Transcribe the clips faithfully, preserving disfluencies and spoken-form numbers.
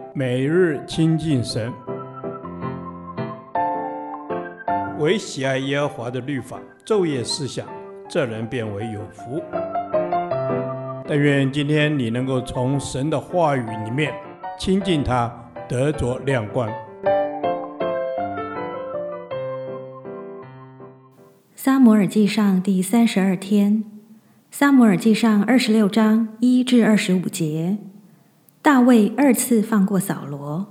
每日亲近神，唯喜爱耶和华的律法，昼夜思想，这人变为有福。但愿今天你能够从神的话语里面亲近他，得着亮光。 撒母耳记上第三十二天，撒母耳记上二十六章一至二十五节，大卫二次放过扫罗。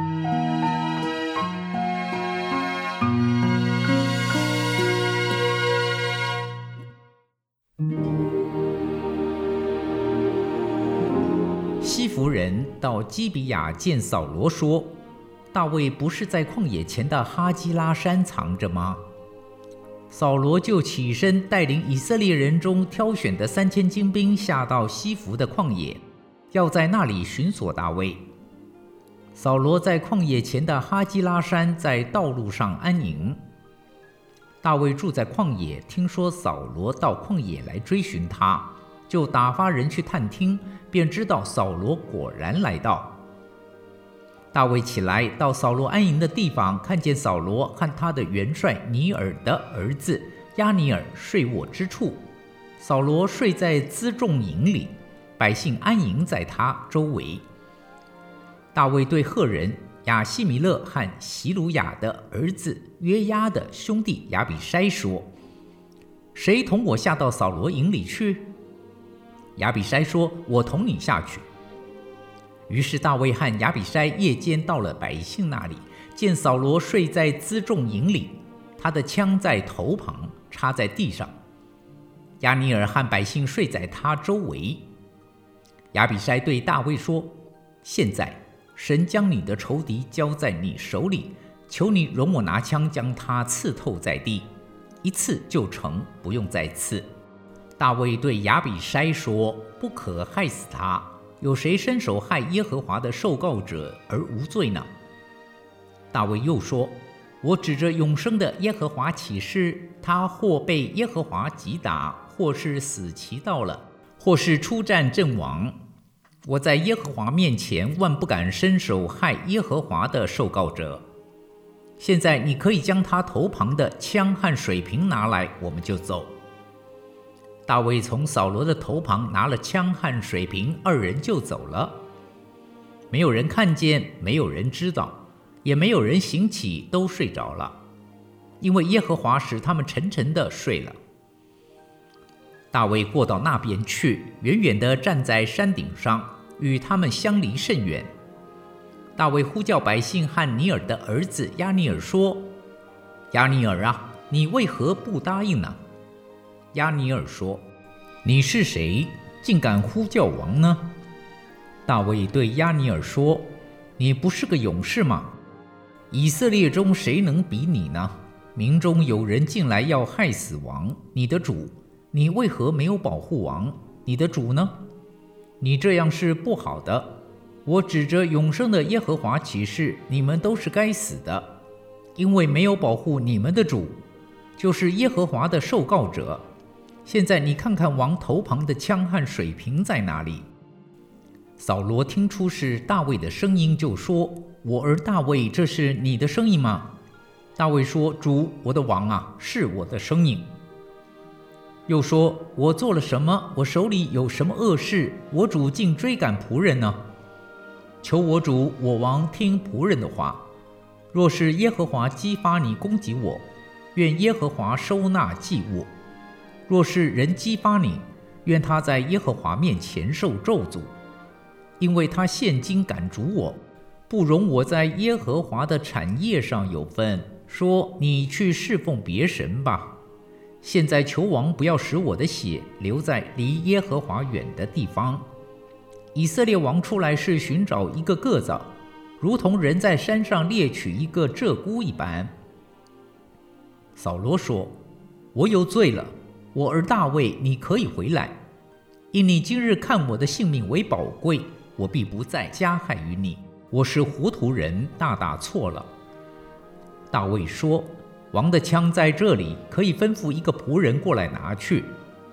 西弗人到基比亚见扫罗说：“大卫不是在旷野前的哈基拉山藏着吗？”扫罗就起身，带领以色列人中挑选的三千精兵下到西弗的旷野，要在那里寻索大卫。扫罗在旷野前的哈基拉山在道路上安营。大卫住在旷野，听说扫罗到旷野来追寻他，就打发人去探听，便知道扫罗果然来到。大卫起来，到扫罗安营的地方，看见扫罗和他的元帅尼尔的儿子押尼尔睡卧之处。扫罗睡在辎重营里，百姓安营在他周围。大卫对赫人亚希米勒和希鲁雅的儿子约押的兄弟亚比筛说：“谁同我下到扫罗营里去？”亚比筛说：“我同你下去。”于是大卫和亚比筛夜间到了百姓那里，见扫罗睡在辎重营里，他的枪在头旁，插在地上。押尼尔和百姓睡在他周围。亚比筛对大卫说：“现在神将你的仇敌交在你手里，求你容我拿枪将他刺透在地，一刺就成，不用再刺。”大卫对亚比筛说：“不可害死他。有谁伸手害耶和华的受膏者而无罪呢？”大卫又说：“我指着永生的耶和华起誓，他或被耶和华击打，或是死期到了，或是出战阵亡。我在耶和华面前万不敢伸手害耶和华的受膏者。现在你可以将他头旁的枪和水瓶拿来，我们就走。”大卫从扫罗的头旁拿了枪和水瓶，二人就走了。没有人看见，没有人知道，也没有人醒起，都睡着了，因为耶和华使他们沉沉地睡了。大卫过到那边去，远远地站在山顶上，与他们相离甚远。大卫呼叫百姓和尼尔的儿子押尼尔说：“押尼尔啊，你为何不答应呢？”押尼尔说：“你是谁，竟敢呼叫王呢？”大卫对押尼尔说：“你不是个勇士吗？以色列中谁能比你呢？民中有人进来要害死王，你的主，你为何没有保护王？你的主呢？你这样是不好的。我指着永生的耶和华起誓，你们都是该死的，因为没有保护你们的主，就是耶和华的受膏者。现在你看看王头旁的枪和水瓶在哪里？”扫罗听出是大卫的声音，就说：“我儿大卫，这是你的声音吗？”大卫说：“主，我的王啊，是我的声音。”又说：“我做了什么？我手里有什么恶事？我主竟追赶仆人呢？求我主我王听仆人的话。若是耶和华激发你攻击我，愿耶和华收纳祭物；若是人激发你，愿他在耶和华面前受咒诅，因为他现今赶逐我，不容我在耶和华的产业上有份，说你去侍奉别神吧。现在求王不要使我的血留在离耶和华远的地方。以色列王出来是寻找一个个子，如同人在山上猎取一个鹧鸪一般。”扫罗说：“我有罪了，我儿大卫，你可以回来，因你今日看我的性命为宝贵，我必不再加害于你。我是糊涂人，大大错了。”大卫说：“王的枪在这里，可以吩咐一个仆人过来拿去。”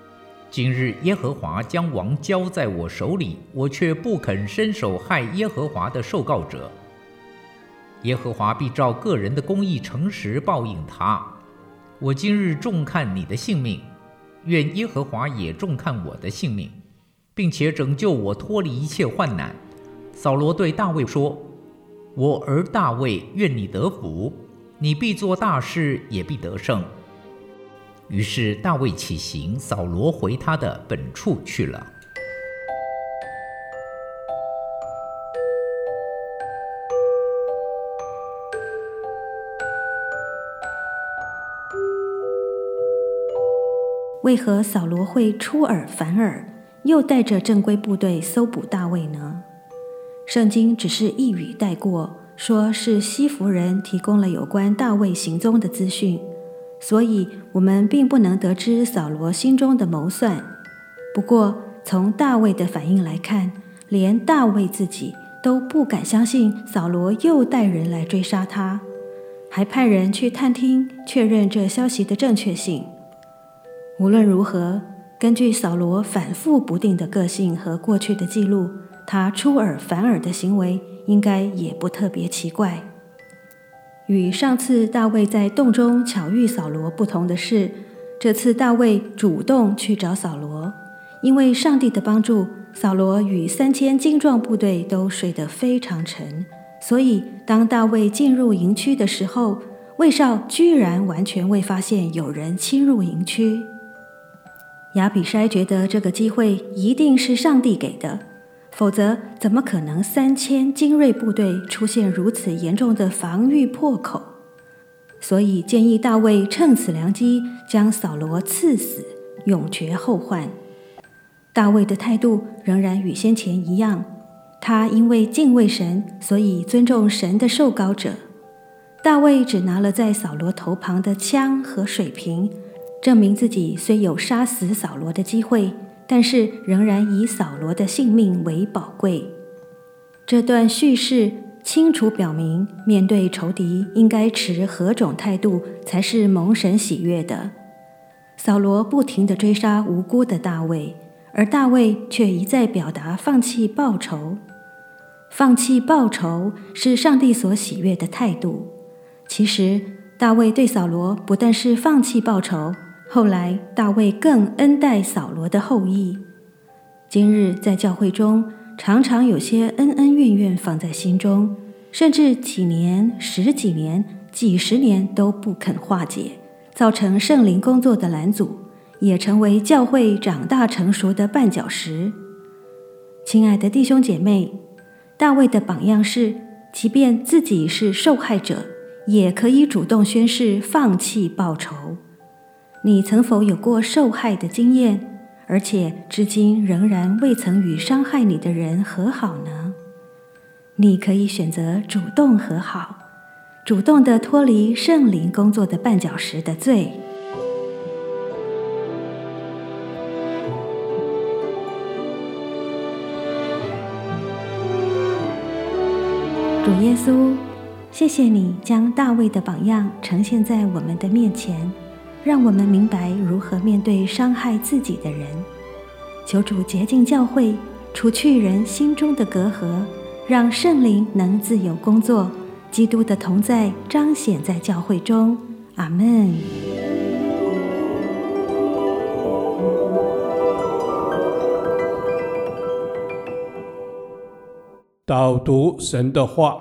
今日耶和华将王交在我手里，我却不肯伸手害耶和华的受膏者。耶和华必照个人的公义诚实报应他。我今日重看你的性命，愿耶和华也重看我的性命，并且拯救我脱离一切患难。扫罗对大卫说：我儿大卫，愿你得福，你必做大事，也必得胜。于是大卫起行，扫罗回他的本处去了。 为何扫罗会出尔反尔，又带着正规部队搜捕大卫呢？圣经只是一语带过，说是西弗人提供了有关大卫行踪的资讯，所以我们并不能得知扫罗心中的谋算。不过从大卫的反应来看，连大卫自己都不敢相信扫罗又带人来追杀他，还派人去探听确认这消息的正确性。无论如何，根据扫罗反复不定的个性和过去的记录，他出尔反尔的行为应该也不特别奇怪。与上次大卫在洞中巧遇扫罗不同的是，这次大卫主动去找扫罗，因为上帝的帮助，扫罗与三千精壮部队都睡得非常沉，所以当大卫进入营区的时候，卫哨居然完全未发现有人侵入营区。亚比筛觉得这个机会一定是上帝给的，否则怎么可能三千精锐部队出现如此严重的防御破口？所以建议大卫趁此良机将扫罗刺死，永绝后患。大卫的态度仍然与先前一样，他因为敬畏神，所以尊重神的受膏者。大卫只拿了在扫罗头旁的枪和水瓶，证明自己虽有杀死扫罗的机会，但是仍然以扫罗的性命为宝贵。这段叙事清楚表明，面对仇敌应该持何种态度才是蒙神喜悦的。扫罗不停地追杀无辜的大卫，而大卫却一再表达放弃报仇。放弃报仇是上帝所喜悦的态度。其实大卫对扫罗不但是放弃报仇，后来大卫更恩待扫罗的后裔。今日在教会中，常常有些恩恩怨怨放在心中，甚至几年、十几年、几十年都不肯化解，造成圣灵工作的拦阻，也成为教会长大成熟的绊脚石。亲爱的弟兄姐妹，大卫的榜样是，即便自己是受害者，也可以主动宣誓放弃报仇。你曾否有过受害的经验，而且至今仍然未曾与伤害你的人和好呢？你可以选择主动和好，主动地脱离圣灵工作的绊脚石的罪。主耶稣，谢谢你将大卫的榜样呈现在我们的面前，让我们明白如何面对伤害自己的人。求主洁净教会，除去人心中的隔阂，让圣灵能自由工作，基督的同在彰显在教会中。阿们。 导读神的话。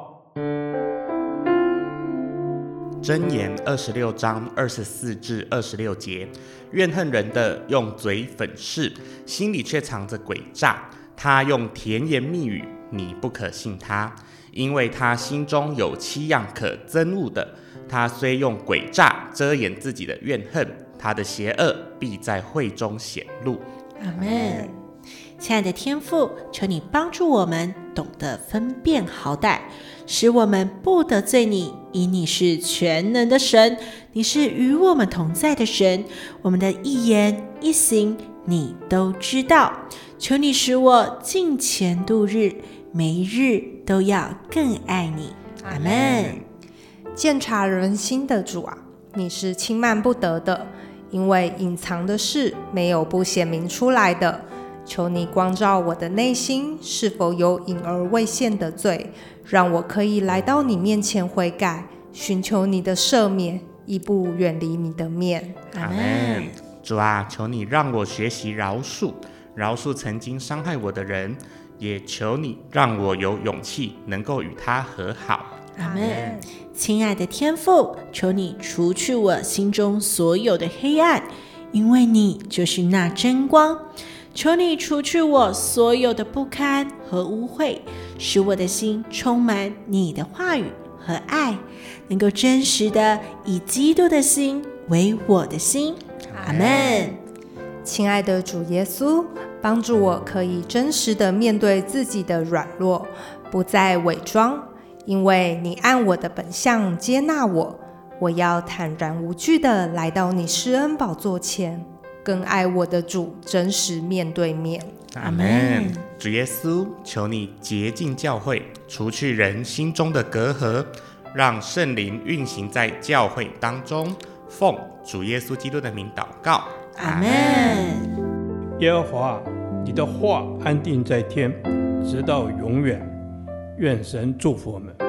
箴言二十六章二十四至二十六节，怨恨人的用嘴粉饰，心里却藏着诡诈。他用甜言蜜语，你不可信他，因为他心中有七样可憎恶的。他虽用诡诈遮掩自己的怨恨，他的邪恶必在会中显露。 阿们。亲爱的天父，求你帮助我们懂得分辨好歹，使我们不得罪你，因你是全能的神，你是与我们同在的神，我们的一言一行你都知道。求你使我敬虔度日，每一日都要更爱你。阿们。 鉴察人心的主啊，你是轻慢不得的， 因为隐藏的事没有不显明出来的。求你光照我的内心，是否有隐而未现的罪，让我可以来到你面前悔改，寻求你的赦免，一步远离你的面。 阿们。主啊，求你让我学习饶恕，饶恕曾经伤害我的人，也求你让我有勇气能够与他和好。 阿们。亲爱的天父，求你除去我心中所有的黑暗，因为你就是那真光。求你除去我所有的不堪和污秽，使我的心充满你的话语和爱，能够真实的以基督的心为我的心。阿们。 亲爱的主耶稣，帮助我可以真实的面对自己的软弱，不再伪装，因为你按我的本相接纳我，我要坦然无惧的来到你施恩宝座前，跟爱我的主真实面对面。 阿们。主耶稣，求你洁净教会，除去人心中的隔阂，让圣灵运行在教会当中。奉主耶稣基督的名祷告。 阿们。 耶和华，你的话安定在天，直到永远。愿神祝福我们。